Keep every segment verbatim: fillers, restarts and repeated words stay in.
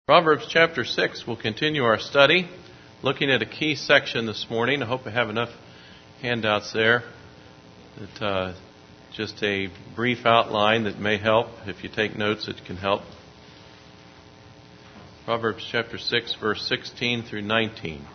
Proverbs chapter six, we'll continue our study, looking at a key section this morning. I hope I have enough handouts there. That, uh, just a brief outline that may help. If you take notes, it can help. Proverbs chapter six, verse sixteen through nineteen.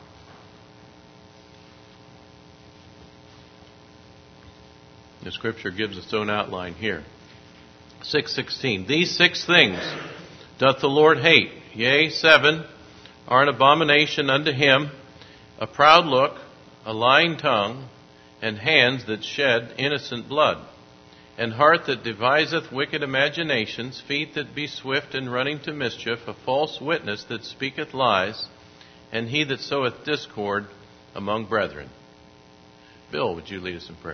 The scripture gives its own outline here. six sixteen. These six things doth the Lord hate. Yea, seven are an abomination unto him: a proud look, a lying tongue, and hands that shed innocent blood, and heart that deviseth wicked imaginations, feet that be swift in running to mischief, a false witness that speaketh lies, and he that soweth discord among brethren. Bill, would you lead us in prayer?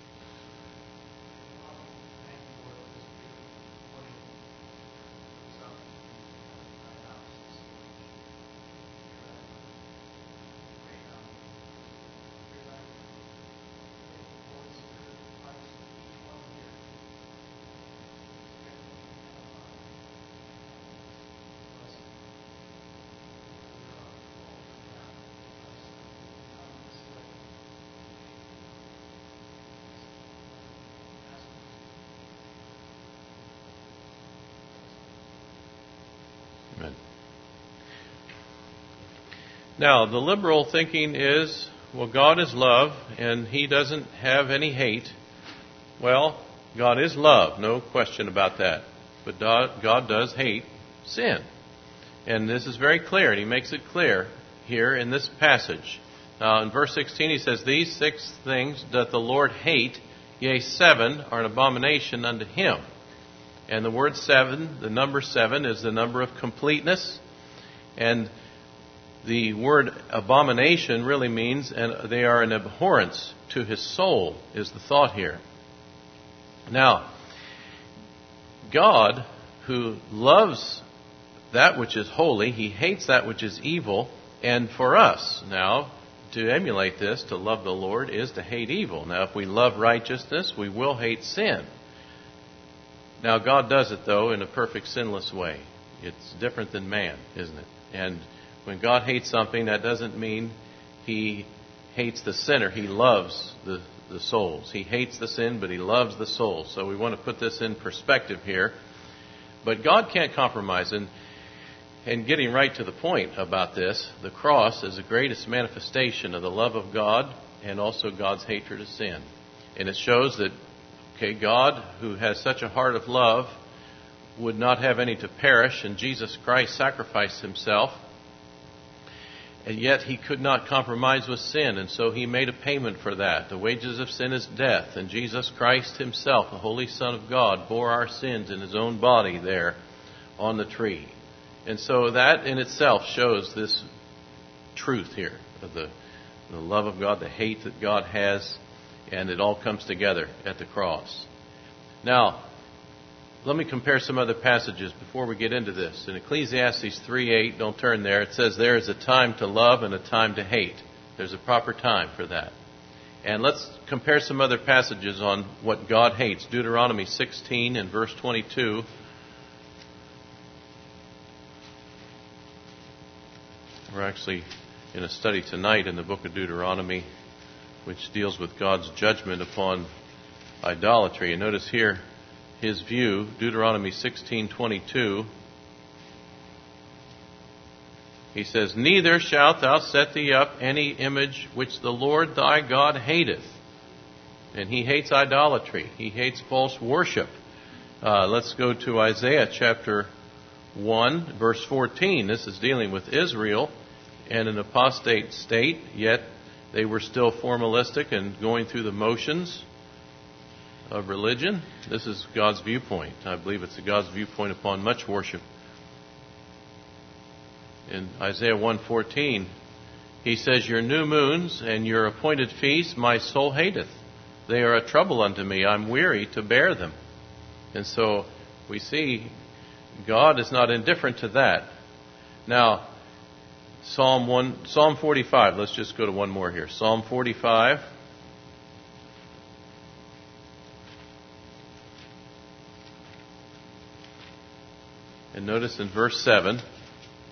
Now, the liberal thinking is, well, God is love, and He doesn't have any hate. Well, God is love, no question about that. But God does hate sin. And this is very clear, and He makes it clear here in this passage. Now, in verse sixteen, He says, These six things doth the Lord hate, yea, seven are an abomination unto Him. And the word seven, the number seven, is the number of completeness. And the word abomination really means, and they are an abhorrence to His soul, is the thought here. Now, God, who loves that which is holy, He hates that which is evil. And for us, now, to emulate this, to love the Lord, is to hate evil. Now, if we love righteousness, we will hate sin. Now, God does it, though, in a perfect sinless way. It's different than man, isn't it? And when God hates something, that doesn't mean He hates the sinner. He loves the, the souls. He hates the sin, but He loves the souls. So we want to put this in perspective here. But God can't compromise. And, and getting right to the point about this, the cross is the greatest manifestation of the love of God and also God's hatred of sin. And it shows that, okay, God, who has such a heart of love, would not have any to perish, and Jesus Christ sacrificed Himself. And yet He could not compromise with sin, and so He made a payment for that. The wages of sin is death, and Jesus Christ Himself, the Holy Son of God, bore our sins in His own body there on the tree. And so that in itself shows this truth here of the, the love of God, the hate that God has, and it all comes together at the cross. Now, let me compare some other passages before we get into this. In Ecclesiastes three eight, don't turn there, it says there is a time to love and a time to hate. There's a proper time for that. And let's compare some other passages on what God hates. Deuteronomy sixteen and verse twenty-two. We're actually in a study tonight in the book of Deuteronomy, which deals with God's judgment upon idolatry. And notice here His view, Deuteronomy sixteen twenty-two. He says, Neither shalt thou set thee up any image which the Lord thy God hateth. And He hates idolatry. He hates false worship. Uh, let's go to Isaiah chapter one, verse fourteen. This is dealing with Israel and an apostate state, yet they were still formalistic and going through the motions of religion. This is God's viewpoint. I believe it's God's viewpoint upon much worship. In Isaiah one fourteen, He says, Your new moons and your appointed feasts my soul hateth. They are a trouble unto me. I'm weary to bear them. And so we see God is not indifferent to that. Now, Psalm one, Psalm forty-five. Let's just go to one more here. Psalm forty-five. And notice in verse seven,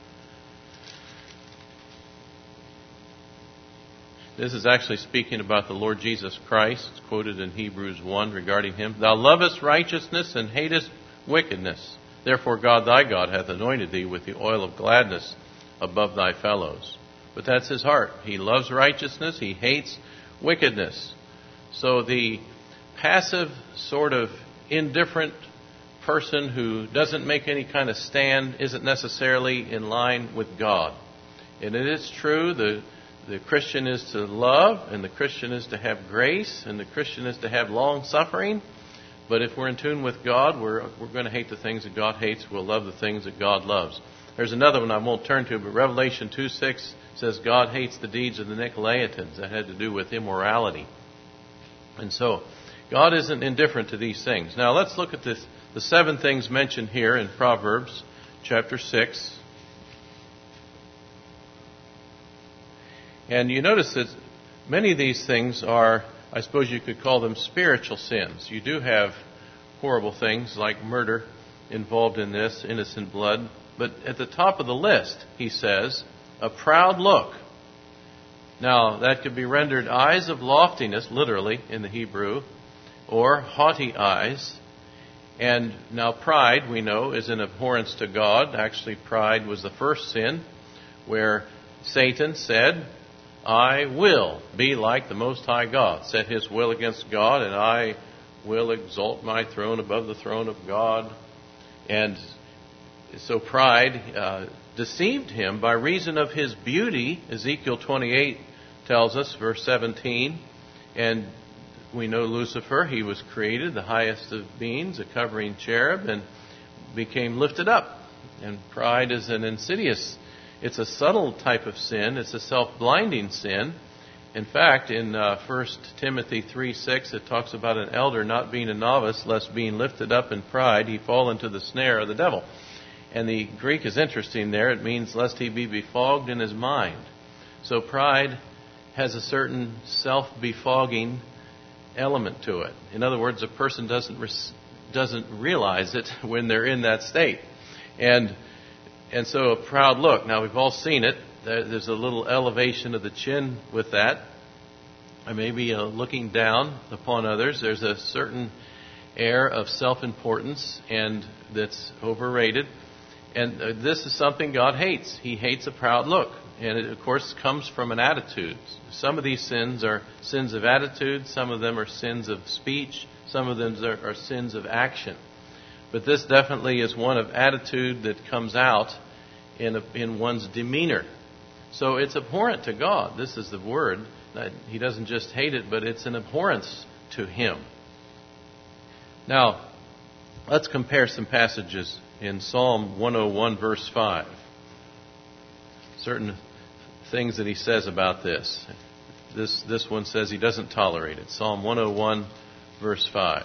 This is actually speaking about the Lord Jesus Christ. It's quoted in Hebrews one regarding him. Thou lovest righteousness and hatest wickedness. Therefore God thy God hath anointed thee with the oil of gladness above thy fellows. But that's his heart. He loves righteousness. He hates wickedness. So the passive, sort of indifferent person who doesn't make any kind of stand isn't necessarily in line with God. And it is true, the the Christian is to love, and the Christian is to have grace, and the Christian is to have long suffering. But if we're in tune with God, we're we're going to hate the things that God hates. We'll love the things that God loves. There's another one I won't turn to, but Revelation two six says God hates the deeds of the Nicolaitans. That had to do with immorality. And so, God isn't indifferent to these things. Now, let's look at this, the seven things mentioned here in Proverbs chapter six. And you notice that many of these things are, I suppose you could call them spiritual sins. You do have horrible things like murder involved in this, innocent blood. But at the top of the list, he says, a proud look. Now, that could be rendered eyes of loftiness, literally, in the Hebrew, or haughty eyes. And now pride, we know, is an abhorrence to God. Actually, pride was the first sin where Satan said, I will be like the Most High God, set his will against God, and I will exalt my throne above the throne of God. And so pride uh, deceived him by reason of his beauty. Ezekiel twenty-eight tells us, verse seventeen, and we know Lucifer, he was created, the highest of beings, a covering cherub, and became lifted up. And pride is an insidious, it's a subtle type of sin. It's a self-blinding sin. In fact, in uh, First Timothy three six, it talks about an elder not being a novice, lest being lifted up in pride, he fall into the snare of the devil. And the Greek is interesting there. It means lest he be befogged in his mind. So pride has a certain self-befogging element to it. In other words, a person doesn't res- doesn't realize it when they're in that state. And and so a proud look. Now, we've all seen it. There's a little elevation of the chin with that. Or maybe uh, looking down upon others. There's a certain air of self-importance, and that's overrated. And uh, this is something God hates. He hates a proud look. And it, of course, comes from an attitude. Some of these sins are sins of attitude. Some of them are sins of speech. Some of them are, are sins of action. But this definitely is one of attitude that comes out in a, in one's demeanor. So it's abhorrent to God. This is the word. He doesn't just hate it, but it's an abhorrence to Him. Now, let's compare some passages in Psalm one oh one, verse five. Certain things that he says about this. This this one says he doesn't tolerate it. Psalm one oh one, verse five.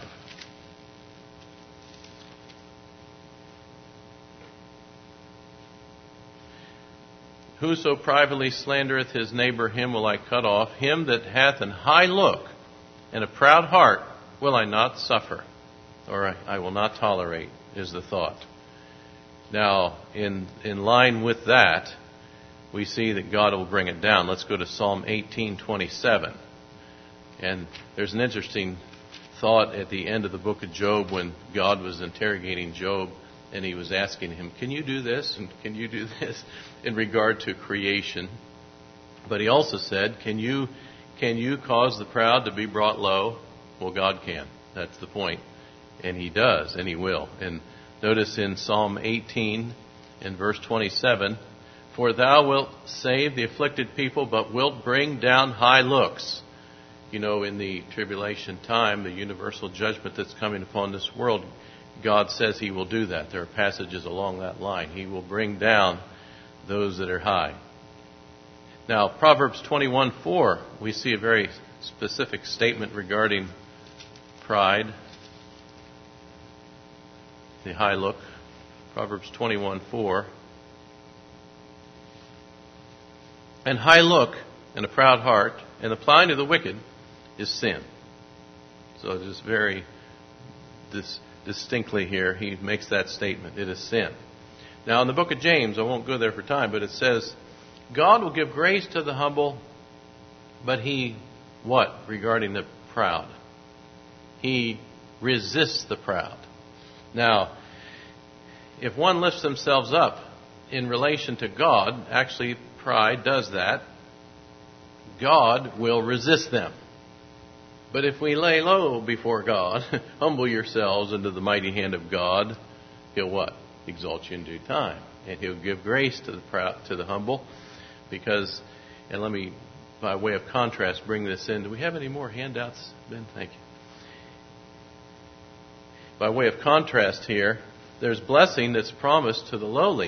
Whoso privately slandereth his neighbor, him will I cut off. Him that hath an high look and a proud heart will I not suffer, or I, I will not tolerate, is the thought. Now, in in line with that, we see that God will bring it down. Let's go to Psalm eighteen twenty-seven. And there's an interesting thought at the end of the book of Job when God was interrogating Job and he was asking him, can you do this and can you do this in regard to creation? But he also said, can you can you cause the proud to be brought low? Well, God can. That's the point. And He does, and He will. And notice in Psalm eighteen in verse twenty-seven, for thou wilt save the afflicted people, but wilt bring down high looks. You know, in the tribulation time, the universal judgment that's coming upon this world, God says He will do that. There are passages along that line. He will bring down those that are high. Now, Proverbs twenty-one four, we see a very specific statement regarding pride, the high look. Proverbs twenty-one four. And high look and a proud heart and the plowing of the wicked is sin. So it is very dis- distinctly here, he makes that statement. It is sin. Now in the book of James, I won't go there for time, but it says, God will give grace to the humble, But he, what regarding the proud? He resists the proud. Now, if one lifts themselves up in relation to God, actually pride does that, God will resist them. But if we lay low before God, humble yourselves into the mighty hand of God, He'll what? Exalt you in due time. And He'll give grace to the proud, to the humble. Because, and let me, by way of contrast, bring this in. Do we have any more handouts, Ben? Thank you. By way of contrast here, there's blessing that's promised to the lowly.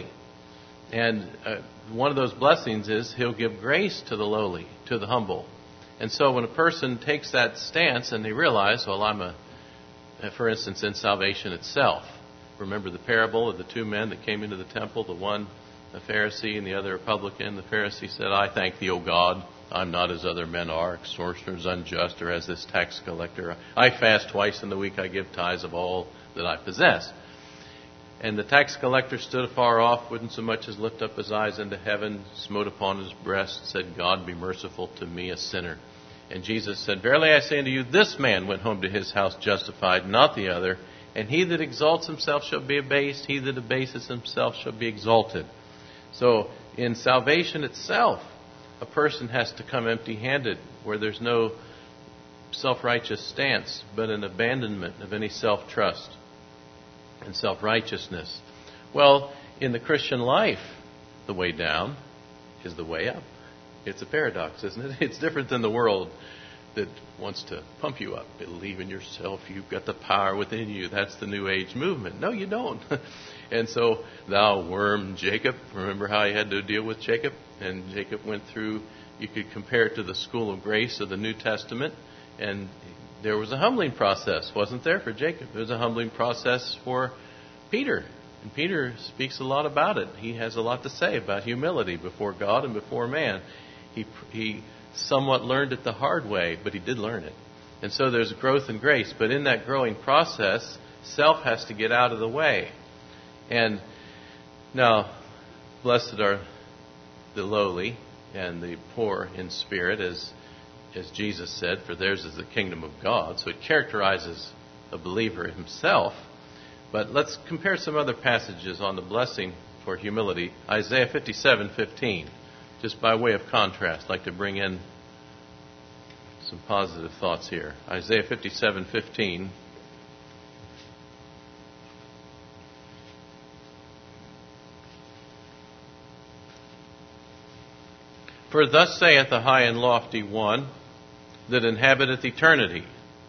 And uh, one of those blessings is He'll give grace to the lowly, to the humble. And so when a person takes that stance and they realize, well, I'm a, for instance, in salvation itself. Remember the parable of the two men that came into the temple, the one a Pharisee and the other a publican. The Pharisee said, I thank thee, O God, I'm not as other men are, extortioners, unjust, or as this tax collector. I fast twice in the week, I give tithes of all that I possess. And the tax collector stood afar off, wouldn't so much as lift up his eyes into heaven, smote upon his breast, said, God, be merciful to me, a sinner. And Jesus said, verily I say unto you, this man went home to his house justified, not the other. And he that exalts himself shall be abased, he that abases himself shall be exalted. So in salvation itself, a person has to come empty-handed, where there's no self-righteous stance, but an abandonment of any self-trust and self-righteousness. Well, in the Christian life, the way down is the way up. It's a paradox, isn't it? It's different than the world that wants to pump you up. Believe in yourself. You've got the power within you. That's the New Age movement. No, you don't. And so, thou worm Jacob, remember how he had to deal with Jacob? And Jacob went through, you could compare it to the school of grace of the New Testament. And there was a humbling process, wasn't there, for Jacob? There was a humbling process for Peter. And Peter speaks a lot about it. He has a lot to say about humility before God and before man. He he somewhat learned it the hard way, but he did learn it. And so there's growth in grace. But in that growing process, self has to get out of the way. And now, blessed are the lowly and the poor in spirit, as as Jesus said, for theirs is the kingdom of God. So it characterizes a believer himself. But let's compare some other passages on the blessing for humility. Isaiah fifty-seven fifteen, just by way of contrast, I'd like to bring in some positive thoughts here. Isaiah fifty-seven fifteen. For thus saith the high and lofty one that inhabiteth eternity,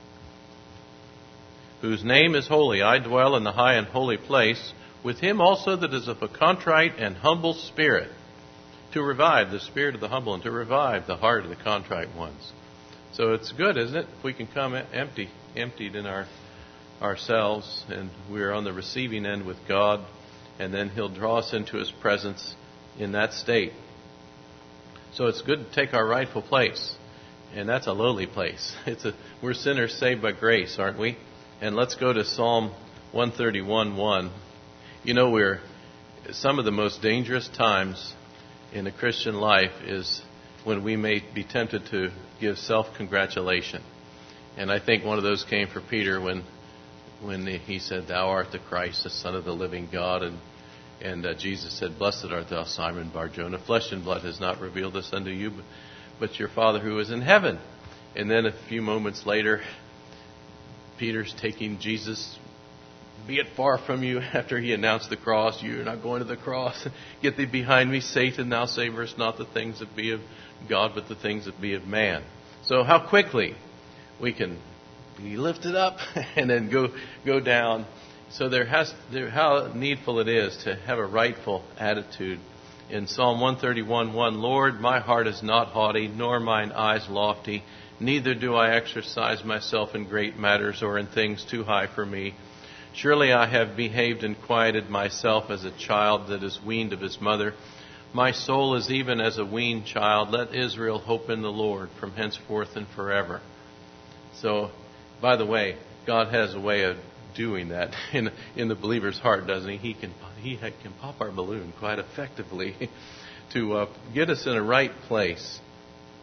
whose name is holy. I dwell in the high and holy place, with him also that is of a contrite and humble spirit, to revive the spirit of the humble and to revive the heart of the contrite ones. So it's good, isn't it, if we can come empty, emptied in our ourselves, and we're on the receiving end with God, and then He'll draw us into His presence in that state. So it's good to take our rightful place, and that's a lowly place. It's a we're sinners saved by grace, aren't we? And let's go to Psalm one thirty-one one. You know, we're some of the most dangerous times in the Christian life is when we may be tempted to give self-congratulation. And I think one of those came for Peter when when he said, Thou art the Christ, the Son of the living God. And and uh, Jesus said, Blessed art thou, Simon Bar-Jonah. Flesh and blood has not revealed this unto you, but, but your Father who is in heaven. And then a few moments later, Peter's taking Jesus, be it far from you, after he announced the cross. You're not going to the cross. Get thee behind me, Satan. Thou savorest not the things that be of God, but the things that be of man. So how quickly we can be lifted up and then go go down. So there has there, how needful it is to have a rightful attitude. In Psalm one thirty-one one, Lord, my heart is not haughty, nor mine eyes lofty. Neither do I exercise myself in great matters or in things too high for me. Surely I have behaved and quieted myself as a child that is weaned of his mother. My soul is even as a weaned child. Let Israel hope in the Lord from henceforth and forever. So, by the way, God has a way of doing that in in the believer's heart, doesn't he? He can he can pop our balloon quite effectively to uh, get us in a right place.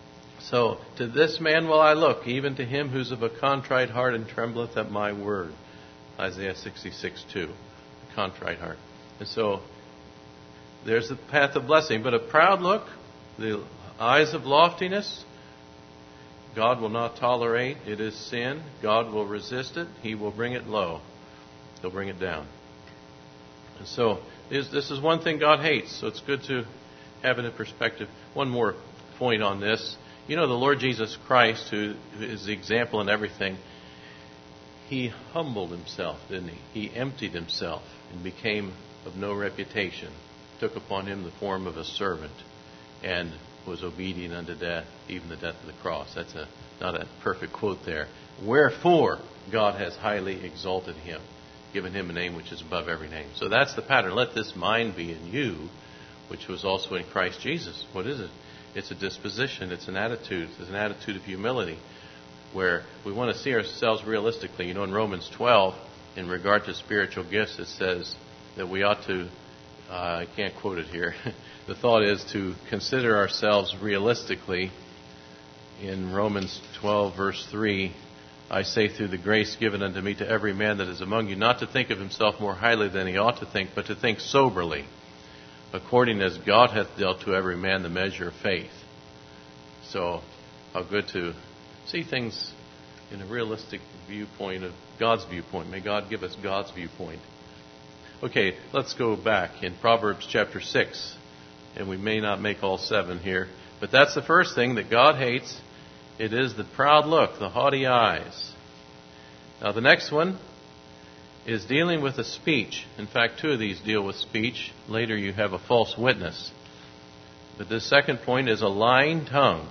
So, to this man will I look, even to him who's of a contrite heart and trembleth at my word. Isaiah sixty-six two. A contrite heart. And so, there's the path of blessing. But a proud look, the eyes of loftiness, God will not tolerate. It is sin. God will resist it. He will bring it low. He'll bring it down. And so, this is one thing God hates. So it's good to have it in perspective. One more point on this. You know, the Lord Jesus Christ, who is the example in everything, He humbled Himself, didn't He? He emptied Himself and became of no reputation. Took upon Him the form of a servant and was obedient unto death, even the death of the cross. That's a not a perfect quote there. Wherefore God has highly exalted Him, given Him a name which is above every name. So that's the pattern. Let this mind be in you, which was also in Christ Jesus. What is it? It's a disposition. It's an attitude. It's an attitude of humility where we want to see ourselves realistically. You know, in Romans twelve, in regard to spiritual gifts, it says that we ought to, uh, I can't quote it here. The thought is to consider ourselves realistically. In Romans twelve, verse three, I say through the grace given unto me to every man that is among you, not to think of himself more highly than he ought to think, but to think soberly, according as God hath dealt to every man the measure of faith. So, how good to see things in a realistic viewpoint, of God's viewpoint. May God give us God's viewpoint. Okay, let's go back in Proverbs chapter six. And we may not make all seven here. But that's the first thing that God hates. It is the proud look, the haughty eyes. Now the next one is dealing with a speech. In fact, two of these deal with speech. Later you have a false witness. But the second point is a lying tongue.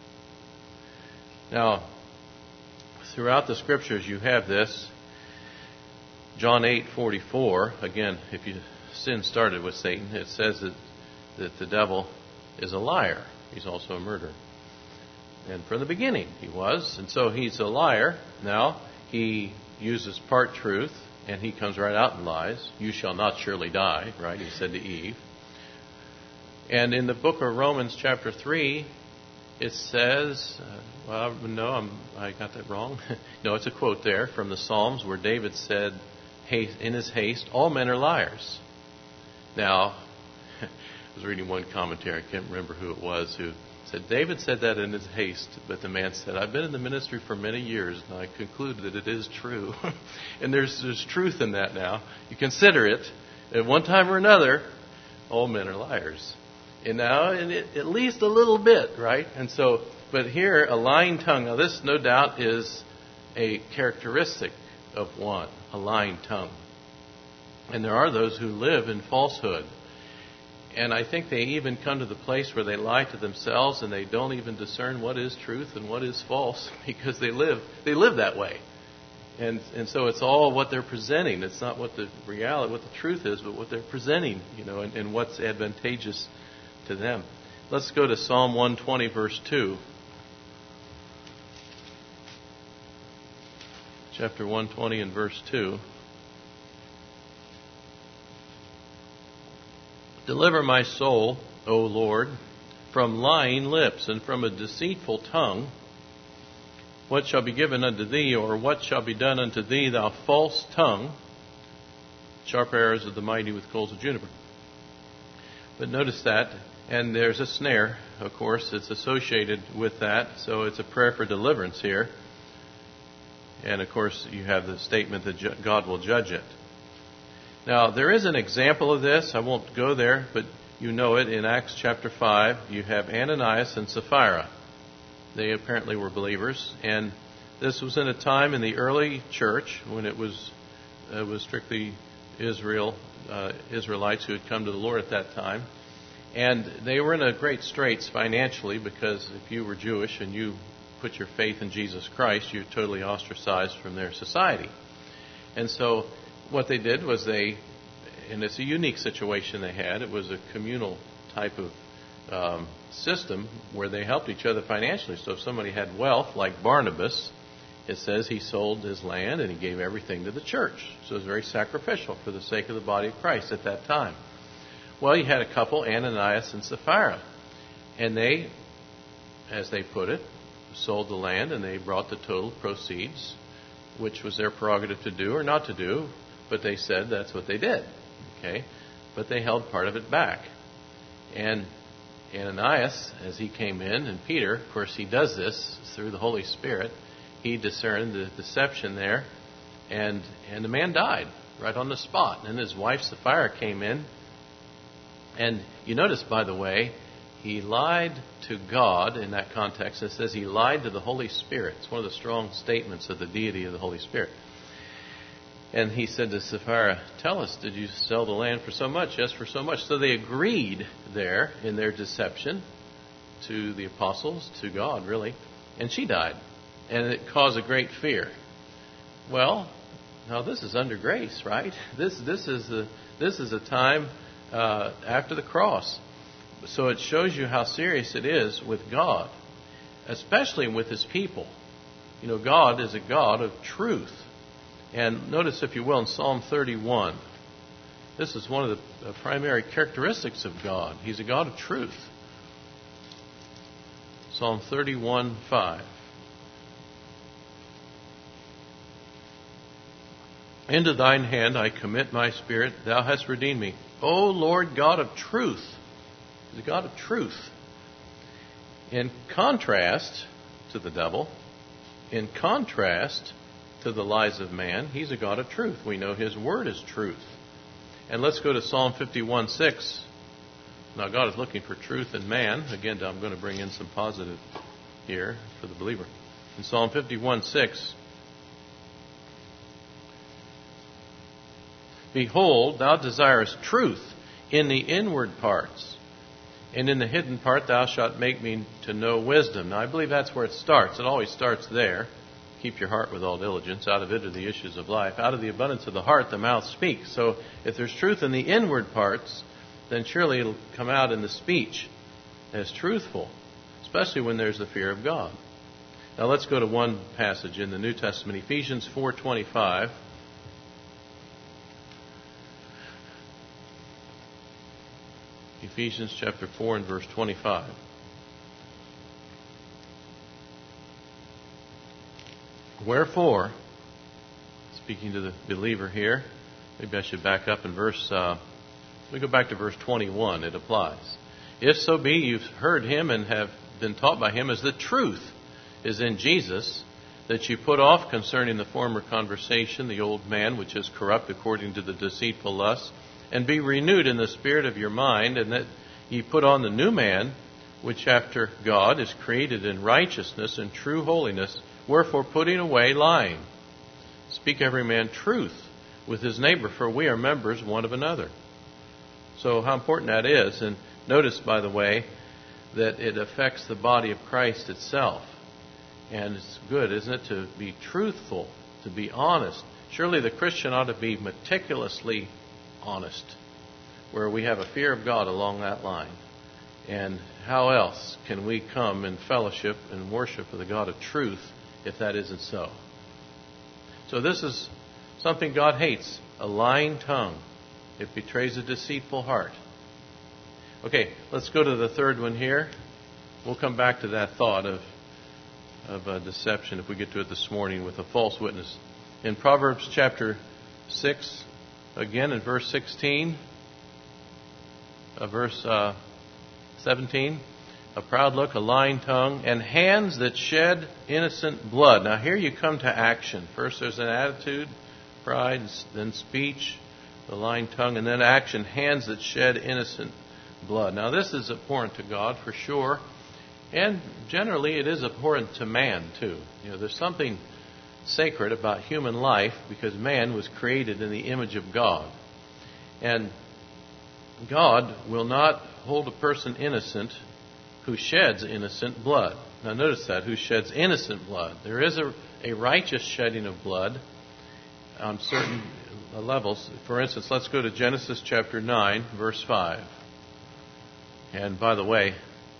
Now, throughout the Scriptures you have this. John eight forty-four, again, if you sin started with Satan, it says that, that the devil is a liar. He's also a murderer. And from the beginning he was. And so he's a liar. Now, he uses part truth, and he comes right out and lies. You shall not surely die, right? He said to Eve. And in the book of Romans chapter three, it says, uh, well, no, I'm, I got that wrong. No, it's a quote there from the Psalms where David said, in his haste, all men are liars. Now, I was reading one commentary, I can't remember who it was, who said, David said that in his haste, but the man said, I've been in the ministry for many years, and I conclude that it is true. And there's, there's truth in that now. You consider it, at one time or another, all men are liars. And now, in it, at least a little bit, right? And so, but here, a lying tongue. Now, this, no doubt, is a characteristic of one, a lying tongue. And there are those who live in falsehood. And I think they even come to the place where they lie to themselves and they don't even discern what is truth and what is false because they live they live that way. And and so it's all what they're presenting. It's not what the reality, what the truth is, but what they're presenting, you know, and, and what's advantageous to them. Let's go to Psalm one twenty, verse two. Chapter one twenty and verse two. Deliver my soul, O Lord, from lying lips and from a deceitful tongue. What shall be given unto thee, or what shall be done unto thee, thou false tongue? Sharp arrows of the mighty with coals of juniper. But notice that, and there's a snare, of course, it's associated with that, so it's a prayer for deliverance here. And of course, you have the statement that God will judge it. Now, there is an example of this. I won't go there, but you know it. In Acts chapter five, you have Ananias and Sapphira. They apparently were believers. And this was in a time in the early church when it was it was strictly Israel, uh, Israelites who had come to the Lord at that time. And they were in a great straits financially because if you were Jewish and you put your faith in Jesus Christ, you're totally ostracized from their society. And so what they did was they, and it's a unique situation they had, it was a communal type of um, system where they helped each other financially. So if somebody had wealth, like Barnabas, it says he sold his land and he gave everything to the church. So it was very sacrificial for the sake of the body of Christ at that time. Well, you had a couple, Ananias and Sapphira, and they as they put it, sold the land, and they brought the total proceeds, which was their prerogative to do or not to do, but they said that's what they did. Okay? But they held part of it back. And Ananias, as he came in, and Peter, of course, he does this through the Holy Spirit. He discerned the deception there, and and the man died right on the spot. And his wife Sapphira came in, and you notice, by the way, he lied to God in that context. It says he lied to the Holy Spirit. It's one of the strong statements of the deity of the Holy Spirit. And he said to Sapphira, tell us, did you sell the land for so much? Yes, for so much. So they agreed there in their deception to the apostles, to God, really. And she died. And it caused a great fear. Well, now this is under grace, right? This this is a, this is a time uh, after the cross. So it shows you how serious it is with God, especially with His people. You know, God is a God of truth. And notice, if you will, in Psalm thirty-one, this is one of the primary characteristics of God. He's a God of truth. Psalm thirty-one, five. Into thine hand I commit my spirit. Thou hast redeemed me. O Lord God of truth. He's a God of truth. In contrast to the devil, in contrast to the lies of man, He's a God of truth. We know His word is truth. And let's go to Psalm fifty-one, six. Now, God is looking for truth in man. Again, I'm going to bring in some positive here for the believer. In Psalm fifty-one, six, behold, thou desirest truth in the inward parts, and in the hidden part thou shalt make me to know wisdom. Now, I believe that's where it starts. It always starts there. Keep your heart with all diligence. Out of it are the issues of life. Out of the abundance of the heart, the mouth speaks. So if there's truth in the inward parts, then surely it'll come out in the speech as truthful, especially when there's the fear of God. Now let's go to one passage in the New Testament, Ephesians four twenty-five. Ephesians chapter four and verse twenty-five. Wherefore, speaking to the believer here, maybe I should back up in verse, uh, we go back to verse twenty-one, it applies. If so be you've heard Him and have been taught by Him as the truth is in Jesus, that you put off concerning the former conversation the old man which is corrupt according to the deceitful lusts, and be renewed in the spirit of your mind, and that ye put on the new man, which after God is created in righteousness and true holiness. Wherefore, putting away lying, speak every man truth with his neighbor, for we are members one of another. So how important that is. And notice, by the way, that it affects the body of Christ itself. And it's good, isn't it, to be truthful, to be honest. Surely the Christian ought to be meticulously honest, where we have a fear of God along that line. And how else can we come in fellowship and worship of the God of truth if that isn't so? So this is something God hates, a lying tongue. It betrays a deceitful heart. Okay, let's go to the third one here. We'll come back to that thought of, of uh, deception if we get to it this morning with a false witness. In Proverbs chapter six, again in verse sixteen, uh, verse uh, seventeen, a proud look, a lying tongue, and hands that shed innocent blood. Now here you come to action. First there's an attitude, pride, then speech, the lying tongue, and then action, hands that shed innocent blood. Now this is abhorrent to God for sure, and generally it is abhorrent to man too. You know, there's something sacred about human life because man was created in the image of God. And God will not hold a person innocent who sheds innocent blood. Now notice that, who sheds innocent blood. There is a, a righteous shedding of blood on certain levels. For instance, let's go to Genesis chapter nine, verse five. And by the way,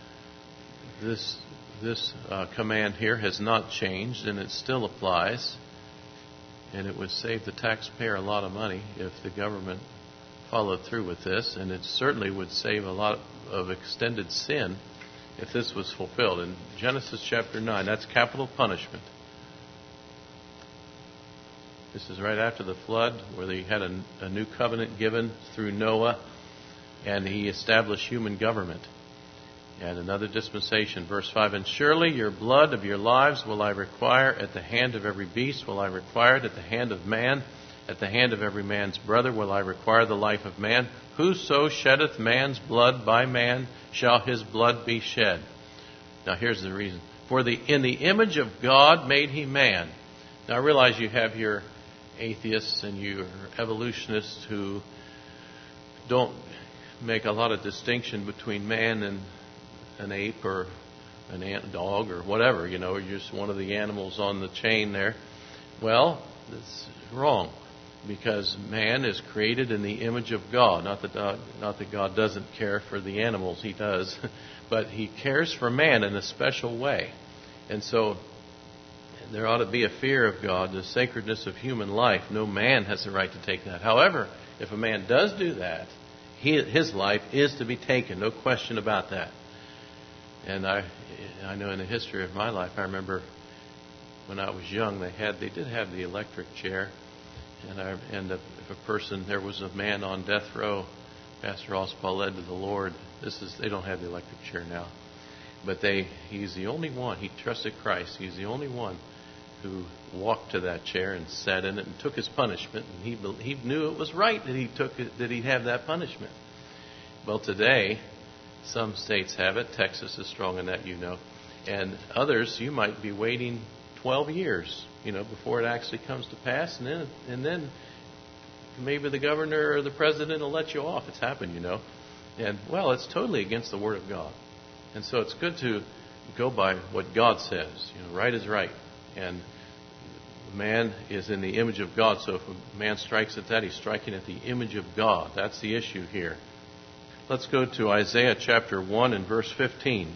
this this uh, command here has not changed, and it still applies. And it would save the taxpayer a lot of money if the government followed through with this, and it certainly would save a lot of extended sin if this was fulfilled. In Genesis chapter nine, that's capital punishment. This is right after the flood, where they had a, a new covenant given through Noah, and he established human government. And another dispensation, verse five, and surely your blood of your lives will I require at the hand of every beast, will I require it at the hand of man, at the hand of every man's brother will I require the life of man. Whoso sheddeth man's blood by man, shall his blood be shed. Now here's the reason. For the in the image of God made he man. Now I realize you have your atheists and your evolutionists who don't make a lot of distinction between man and an ape or an ant dog or whatever, you know, you're just one of the animals on the chain there. Well, that's wrong, because man is created in the image of God. Not that God, not that God doesn't care for the animals, He does, but He cares for man in a special way. And so there ought to be a fear of God, the sacredness of human life. No man has the right to take that. However, if a man does do that, he, his life is to be taken, no question about that. And I, I know in the history of my life, I remember when I was young, they had, they did have the electric chair, and I, and if a person, there was a man on death row, Pastor Oswald led to the Lord. This is, they don't have the electric chair now, but they, he's the only one. He trusted Christ. He's the only one who walked to that chair and sat in it and took his punishment. And he, he knew it was right that he took it, that he'd have that punishment. Well, today, some states have it. Texas is strong in that, you know. And others, you might be waiting twelve years, you know, before it actually comes to pass. And then, and then maybe the governor or the president will let you off. It's happened, you know. And, well, it's totally against the Word of God. And so it's good to go by what God says. You know, right is right. And man is in the image of God. So if a man strikes at that, he's striking at the image of God. That's the issue here. Let's go to Isaiah chapter one and verse fifteen.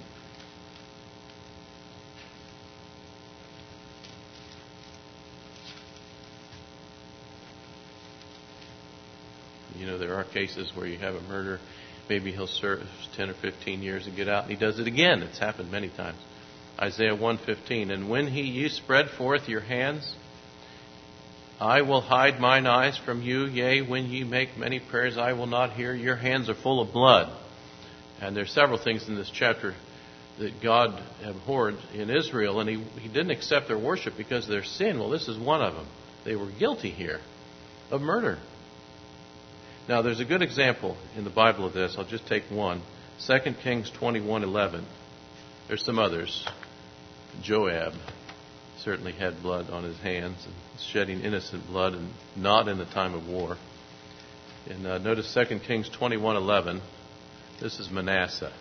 You know, there are cases where you have a murder. Maybe he'll serve ten or fifteen years and get out, and he does it again. It's happened many times. Isaiah one fifteen. And when he you spread forth your hands, I will hide mine eyes from you. Yea, when ye make many prayers, I will not hear. Your hands are full of blood. And there's several things in this chapter that God abhorred in Israel, and he, he didn't accept their worship because of their sin. Well, this is one of them. They were guilty here of murder. Now, there's a good example in the Bible of this. I'll just take one. Second Kings twenty-one eleven. There's some others. Joab certainly had blood on his hands, and shedding innocent blood, and not in the time of war. And uh, notice Second Kings twenty-one eleven. This is Manasseh.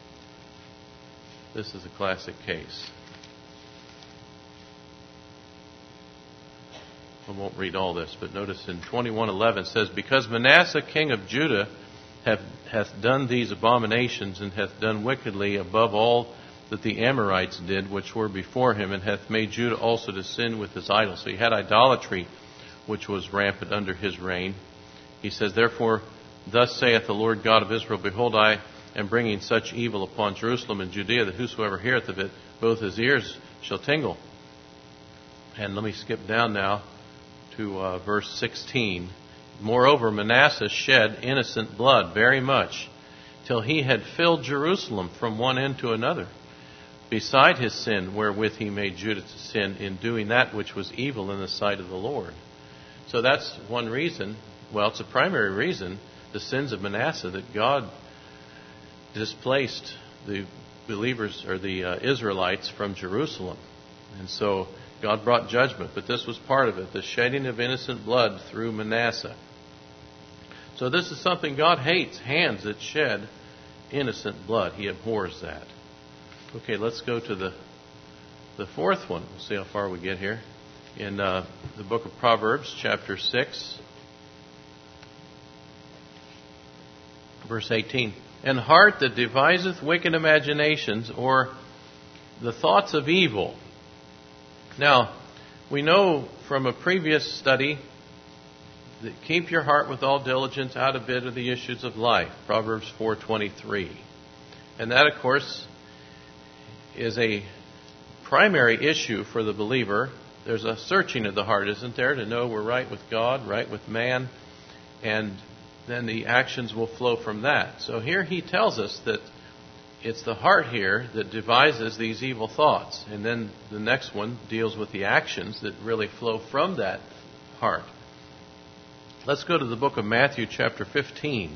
This is a classic case. I won't read all this, but notice in twenty-one eleven it says, because Manasseh king of Judah hath, hath done these abominations, and hath done wickedly above all that the Amorites did, which were before him, and hath made Judah also to sin with his idols. So he had idolatry, which was rampant under his reign. He says, therefore, thus saith the Lord God of Israel, behold, I am bringing such evil upon Jerusalem and Judea, that whosoever heareth of it, both his ears shall tingle. And let me skip down now to uh, verse sixteen. Moreover, Manasseh shed innocent blood very much, till he had filled Jerusalem from one end to another, beside his sin wherewith he made Judah to sin, in doing that which was evil in the sight of the Lord. So that's one reason, well, it's a primary reason, the sins of Manasseh, that God displaced the believers, or the uh, Israelites, from Jerusalem. And so God brought judgment, but this was part of it, the shedding of innocent blood through Manasseh. So this is something God hates, hands that shed innocent blood. He abhors that. Okay, let's go to the the fourth one. We'll see how far we get here. In uh, the book of Proverbs, chapter six, verse eighteen. An heart that deviseth wicked imaginations, or the thoughts of evil. Now, we know from a previous study that keep your heart with all diligence, out of it are the issues of life. Proverbs four twenty-three. And that, of course, is a primary issue for the believer. There's a searching of the heart, isn't there, to know we're right with God, right with man, and then the actions will flow from that. So here he tells us that it's the heart here that devises these evil thoughts. And then the next one deals with the actions that really flow from that heart. Let's go to the book of Matthew chapter fifteen.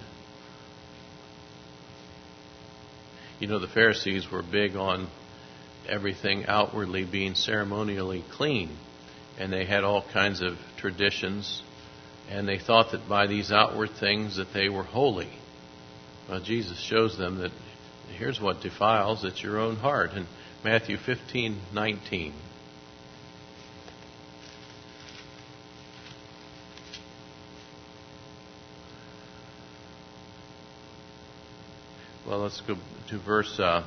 You know, the Pharisees were big on everything outwardly being ceremonially clean. And they had all kinds of traditions. And they thought that by these outward things that they were holy. Well, Jesus shows them that here's what defiles, it's your own heart. In Matthew fifteen nineteen. Well, let's go to verse uh,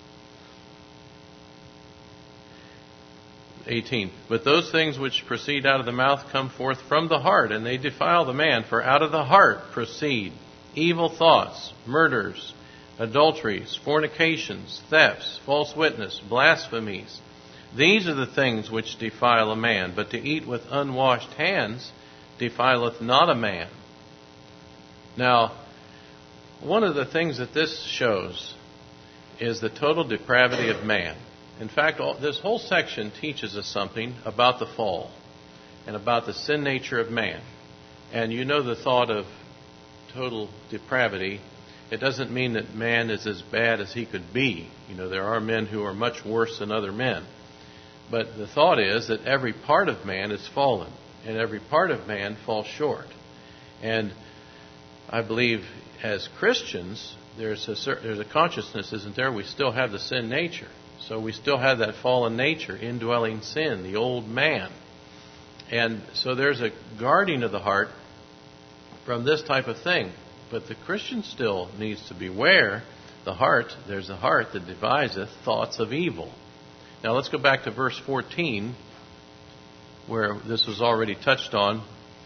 eighteen. But those things which proceed out of the mouth come forth from the heart, and they defile the man. For out of the heart proceed evil thoughts, murders, adulteries, fornications, thefts, false witness, blasphemies. These are the things which defile a man. But to eat with unwashed hands defileth not a man. Now, one of the things that this shows is the total depravity of man. In fact, all, this whole section teaches us something about the fall and about the sin nature of man. And you know the thought of total depravity. It doesn't mean that man is as bad as he could be. You know, there are men who are much worse than other men. But the thought is that every part of man is fallen, and every part of man falls short. And I believe as Christians, there's a, there's a consciousness, isn't there? We still have the sin nature. So we still have that fallen nature, indwelling sin, the old man. And so there's a guarding of the heart from this type of thing. But the Christian still needs to beware the heart. There's a heart that deviseth thoughts of evil. Now let's go back to verse fourteen, where this was already touched on.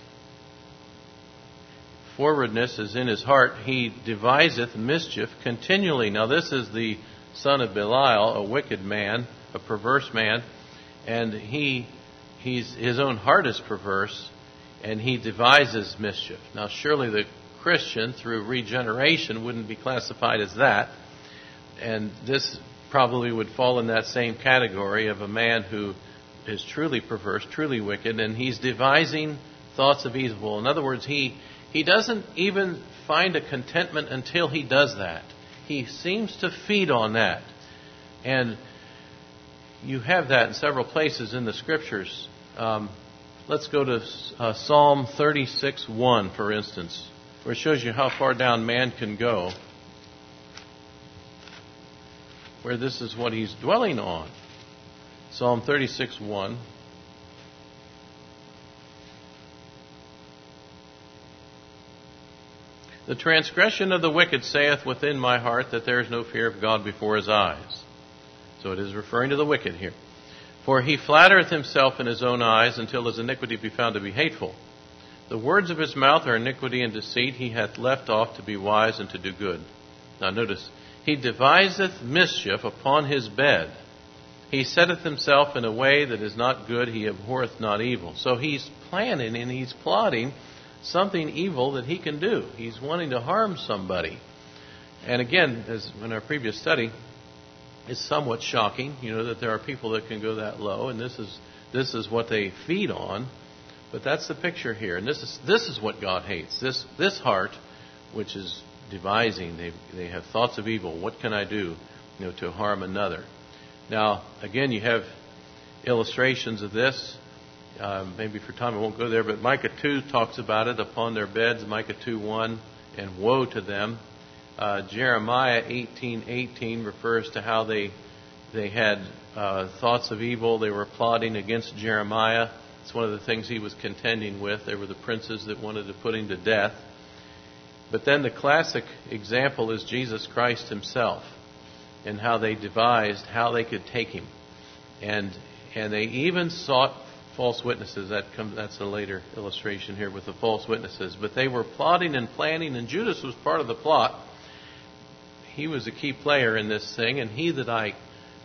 Forwardness is in his heart. He deviseth mischief continually. Now this is the son of Belial, a wicked man, a perverse man, and he he's his own heart is perverse, and he devises mischief. Now surely the Christian through regeneration wouldn't be classified as that, and this probably would fall in that same category of a man who is truly perverse, truly wicked, and he's devising thoughts of evil. In other words, he he doesn't even find a contentment until he does that. He seems to feed on that. And you have that in several places in the Scriptures. Um, let's go to uh, Psalm thirty-six one, for instance, where it shows you how far down man can go, where this is what he's dwelling on. Psalm thirty-six one. The transgression of the wicked saith within my heart that there is no fear of God before his eyes. So it is referring to the wicked here. For he flattereth himself in his own eyes until his iniquity be found to be hateful. The words of his mouth are iniquity and deceit. He hath left off to be wise and to do good. Now notice, he deviseth mischief upon his bed. He setteth himself in a way that is not good. He abhorreth not evil. So he's planning and he's plotting something evil that he can do. He's wanting to harm somebody. And again, as in our previous study, it's somewhat shocking, you know, that there are people that can go that low, and this is this is what they feed on. But that's the picture here, and this is this is what God hates. This this heart, which is devising, they they have thoughts of evil. What can I do, you know, to harm another? Now, again, you have illustrations of this. Uh, maybe for time I won't go there, but Micah two talks about it, upon their beds, Micah two one, and woe to them. Uh, Jeremiah eighteen eighteen refers to how they they had uh, thoughts of evil. They were plotting against Jeremiah. It's one of the things he was contending with. They were the princes that wanted to put him to death. But then the classic example is Jesus Christ himself, and how they devised how they could take him. And and they even sought false witnesses. That comes, that's a later illustration here with the false witnesses. But they were plotting and planning, and Judas was part of the plot. He was a key player in this thing, and he that I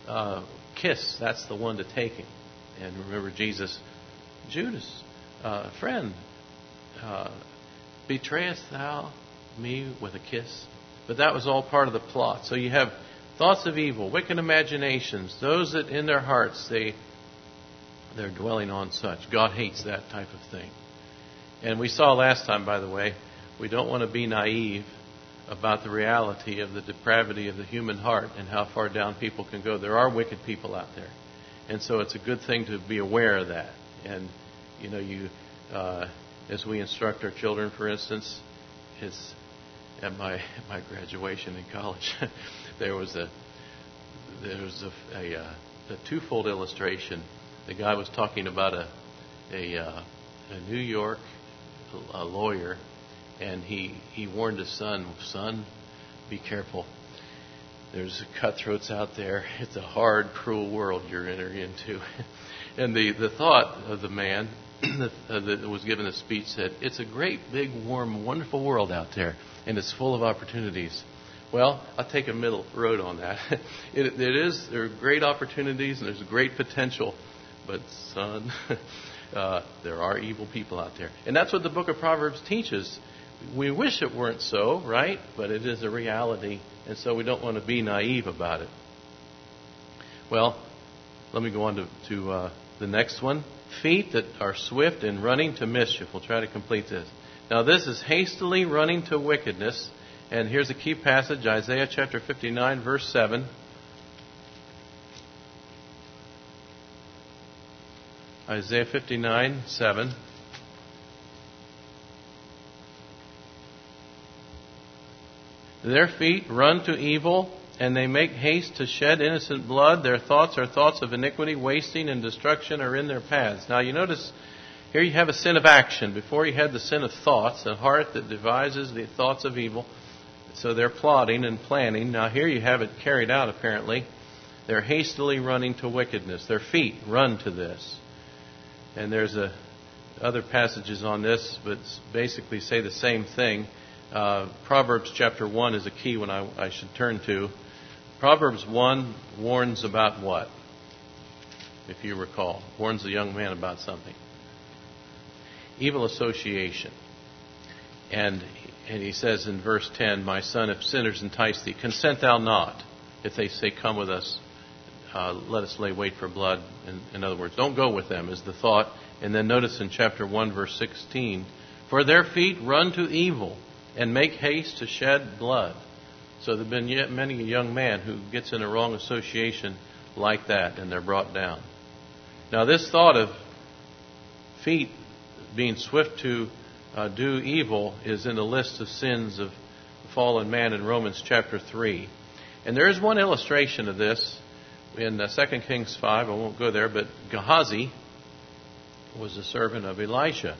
uh, kiss, that's the one to take him. And remember Jesus, Judas, uh, friend, uh, betrayest thou me with a kiss? But that was all part of the plot. So you have thoughts of evil, wicked imaginations, those that in their hearts they, they're dwelling on such. God hates that type of thing. And we saw last time, by the way, we don't want to be naive about the reality of the depravity of the human heart and how far down people can go. There are wicked people out there. And so it's a good thing to be aware of that. And, you know, you, uh, as we instruct our children, for instance, it's at my at my graduation in college, there was a there was a, a, a twofold illustration. The guy was talking about a a, uh, a New York a lawyer, and he he warned his son, son, be careful. There's cutthroats out there. It's a hard, cruel world you're entering into. And the, the thought of the man that, uh, that was given the speech said, it's a great, big, warm, wonderful world out there, and it's full of opportunities. Well, I'll take a middle road on that. it, it is, there are great opportunities, and there's great potential, but son, uh, there are evil people out there. And that's what the book of Proverbs teaches. We wish it weren't so, right? But it is a reality, and so we don't want to be naive about it. Well, let me go on to, to uh, the next one. Feet that are swift in running to mischief. We'll try to complete this. Now, this is hastily running to wickedness. And here's a key passage, Isaiah chapter fifty-nine, verse seven. Isaiah fifty-nine, seven. Their feet run to evil, and they make haste to shed innocent blood. Their thoughts are thoughts of iniquity, wasting and destruction are in their paths. Now you notice here you have a sin of action. Before you had the sin of thoughts, a heart that devises the thoughts of evil. So they're plotting and planning. Now here you have it carried out apparently. They're hastily running to wickedness. Their feet run to this. And there's a, other passages on this, but basically say the same thing. Uh, Proverbs chapter one is a key one I, I should turn to. Proverbs one warns about what? If you recall. Warns the young man about something. Evil association. And and he says in verse ten, my son, if sinners entice thee, consent thou not. If they say, come with us, uh, let us lay wait for blood. In, in other words, don't go with them is the thought. And then notice in chapter one, verse sixteen, for their feet run to evil, and make haste to shed blood. So there have been yet many a young man who gets in a wrong association like that, and they're brought down. Now this thought of feet being swift to uh, do evil is in the list of sins of fallen man in Romans chapter three. And there is one illustration of this in uh, Second Kings five. I won't go there, but Gehazi was a servant of Elisha.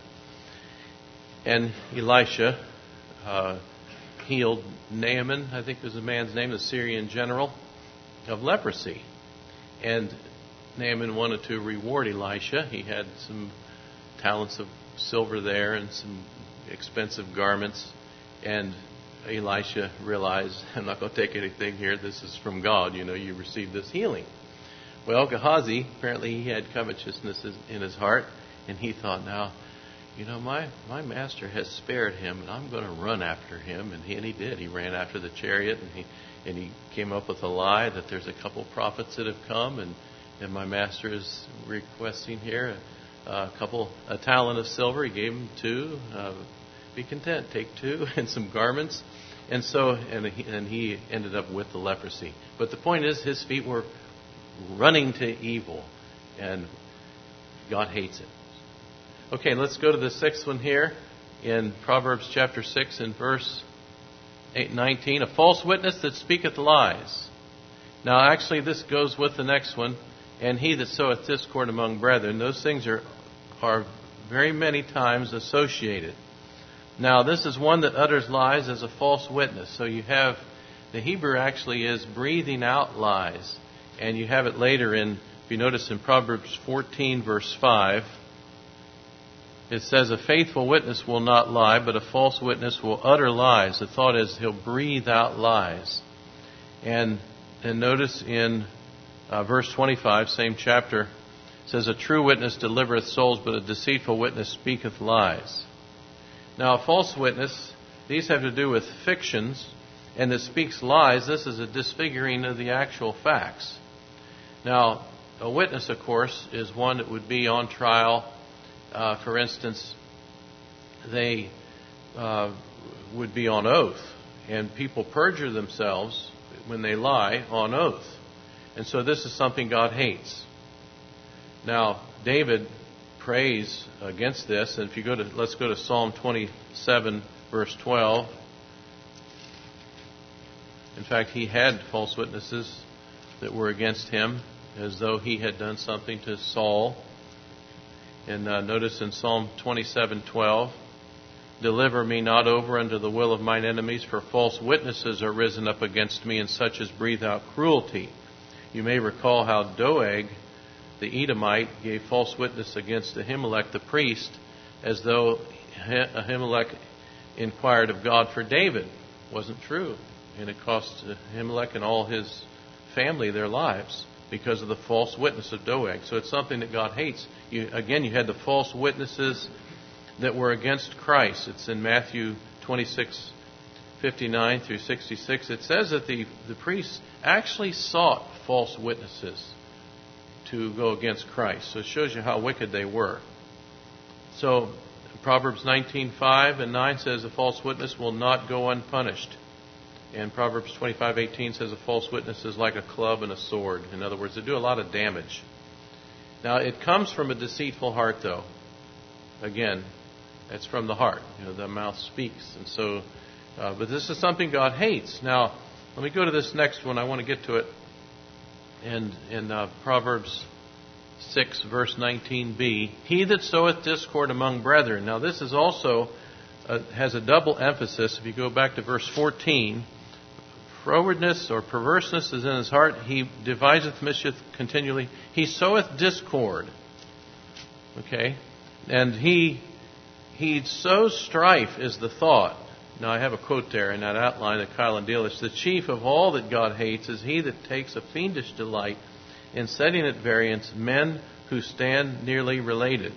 And Elisha Uh, healed Naaman, I think was the man's name, the Syrian general, of leprosy. And Naaman wanted to reward Elisha. He had some talents of silver there and some expensive garments. And Elisha realized, I'm not going to take anything here. This is from God. You know, you received this healing. Well, Gehazi, apparently he had covetousness in his heart. And he thought, now, you know, my, my master has spared him, and I'm going to run after him. And he, and he did. He ran after the chariot, and he and he came up with a lie that there's a couple prophets that have come, and, and my master is requesting here a, a couple, a talent of silver. He gave him two. Uh, be content. Take two and some garments. And so, and he, and he ended up with the leprosy. But the point is, his feet were running to evil, and God hates it. Okay, let's go to the sixth one here in Proverbs chapter six and verse eight, nineteen. A false witness that speaketh lies. Now, actually, this goes with the next one. And he that soweth discord among brethren. Those things are, are very many times associated. Now, this is one that utters lies as a false witness. So you have, the Hebrew actually is breathing out lies. And you have it later in, if you notice in Proverbs fourteen, verse five. It says, a faithful witness will not lie, but a false witness will utter lies. The thought is he'll breathe out lies. And and notice in uh, verse twenty-five, same chapter, says, "A true witness delivereth souls, but a deceitful witness speaketh lies." Now, a false witness, these have to do with fictions, and that speaks lies. This is a disfiguring of the actual facts. Now, a witness, of course, is one that would be on trial. Uh, for instance, they uh, would be on oath, and people perjure themselves when they lie on oath. And so this is something God hates. Now, David prays against this, and if you go to, let's go to Psalm twenty-seven, verse twelve. In fact, he had false witnesses that were against him, as though he had done something to Saul. And uh, notice in Psalm twenty-seven twelve, "Deliver me not over unto the will of mine enemies, for false witnesses are risen up against me, and such as breathe out cruelty." You may recall how Doeg, the Edomite, gave false witness against Ahimelech the priest, as though Ahimelech inquired of God for David. It wasn't true. And it cost Ahimelech and all his family their lives because of the false witness of Doeg. So it's something that God hates. You, again, you had the false witnesses that were against Christ. It's in Matthew twenty-six, fifty-nine through sixty-six. It says that the, the priests actually sought false witnesses to go against Christ. So it shows you how wicked they were. So Proverbs nineteen five and nine says a false witness will not go unpunished. And Proverbs twenty-five eighteen says a false witness is like a club and a sword. In other words, they do a lot of damage. Now, it comes from a deceitful heart, though. Again, it's from the heart. You know, the mouth speaks. And so, uh, but this is something God hates. Now, let me go to this next one. I want to get to it. And in uh, Proverbs six, verse nineteen b, "He that soweth discord among brethren." Now, this is also uh, has a double emphasis. If you go back to verse fourteen, "Frowardness or perverseness is in his heart. He deviseth mischief continually. He soweth discord." Okay? And he he sows strife is the thought. Now, I have a quote there in that outline of Keil and Delitzsch. "The chief of all that God hates is he that takes a fiendish delight in setting at variance men who stand nearly related."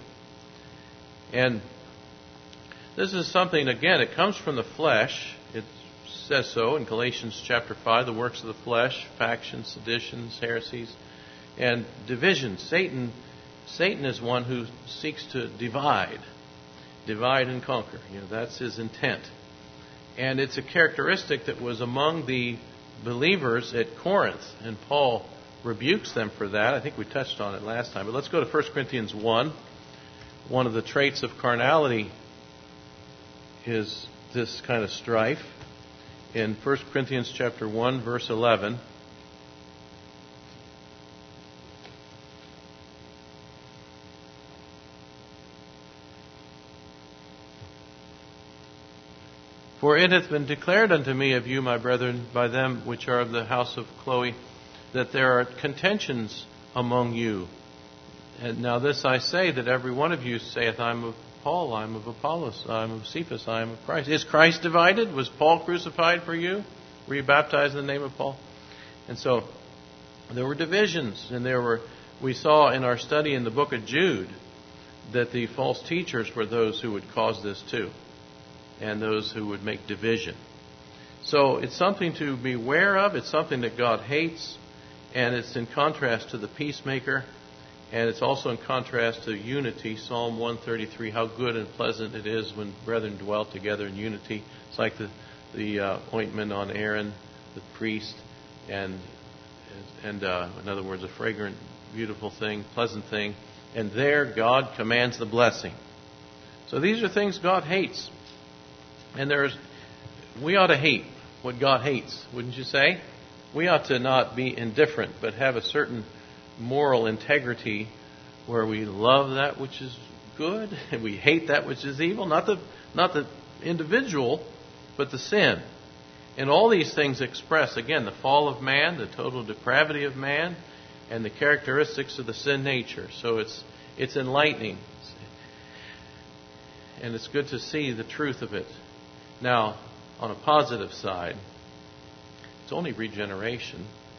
And this is something, again, it comes from the flesh. It says so in Galatians chapter five, the works of the flesh, factions, seditions, heresies, and divisions. Satan, Satan is one who seeks to divide, divide and conquer. You know, that's his intent. And it's a characteristic that was among the believers at Corinth, and Paul rebukes them for that. I think we touched on it last time. But let's go to First Corinthians one. One of the traits of carnality is this kind of strife. In First Corinthians chapter one, verse eleven, "For it hath been declared unto me of you, my brethren, by them which are of the house of Chloe, that there are contentions among you. And now this I say, that every one of you saith, I am of Paul, I am of Apollos, I am of Cephas, I am of Christ." Is Christ divided? Was Paul crucified for you? Were you baptized in the name of Paul? And so there were divisions, and there were. We saw in our study in the book of Jude that the false teachers were those who would cause this too, and those who would make division. So it's something to be aware of. It's something that God hates, and it's in contrast to the peacemaker, and it's also in contrast to unity. Psalm one thirty-three, "How good and pleasant it is when brethren dwell together in unity." It's like the the uh, ointment on Aaron, the priest, and and uh, in other words, a fragrant, beautiful thing, pleasant thing. And there, God commands the blessing. So these are things God hates. And there's, we ought to hate what God hates, wouldn't you say? We ought to not be indifferent, but have a certain moral integrity where we love that which is good and we hate that which is evil. Not the not the individual, but the sin. And all these things express, again, the fall of man, the total depravity of man, and the characteristics of the sin nature. So it's it's enlightening. And it's good to see the truth of it. Now, on a positive side, it's only regeneration.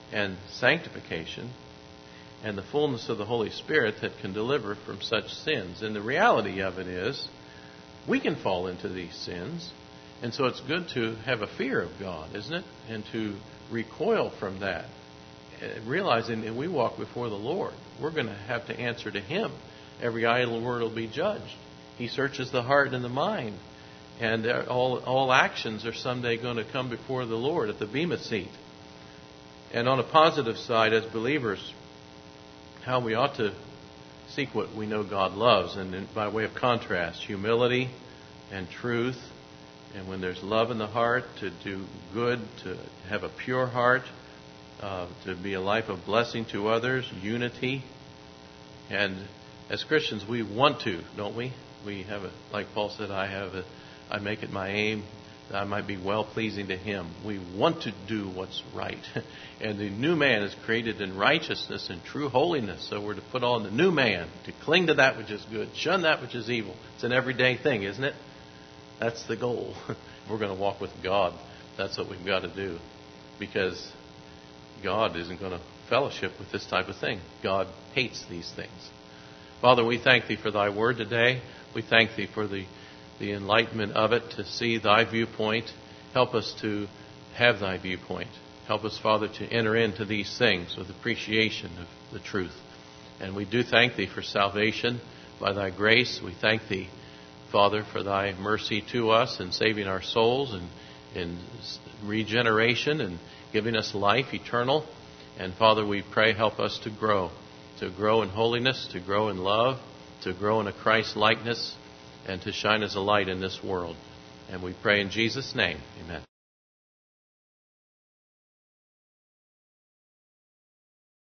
and sanctification and the fullness of the Holy Spirit that can deliver from such sins. And the reality of it is, we can fall into these sins, and so it's good to have a fear of God, isn't it? And to recoil from that, realizing that we walk before the Lord. We're going to have to answer to Him. Every idle word will be judged. He searches the heart and the mind. And all all actions are someday going to come before the Lord at the Bema seat. And on a positive side, as believers, how we ought to seek what we know God loves. And in, by way of contrast, humility and truth. And when there's love in the heart, to do good, to have a pure heart, uh, to be a life of blessing to others, unity. And as Christians, we want to, don't we? We have a, like Paul said, I have a, I make it my aim that I might be well pleasing to Him. We want to do what's right. And the new man is created in righteousness and true holiness. So we're to put on the new man, to cling to that which is good, shun that which is evil. It's an everyday thing, isn't it? That's the goal. We're going to walk with God. That's what we've got to do. Because God isn't going to fellowship with this type of thing. God hates these things. Father, we thank Thee for Thy word today. We thank Thee for the, the enlightenment of it, to see Thy viewpoint. Help us to have Thy viewpoint. Help us, Father, to enter into these things with appreciation of the truth. And we do thank Thee for salvation by Thy grace. We thank Thee, Father, for Thy mercy to us in saving our souls and in regeneration and giving us life eternal. And Father, we pray, help us to grow, to grow in holiness, to grow in love, to grow in a Christ likeness, and to shine as a light in this world. And we pray in Jesus' name. Amen.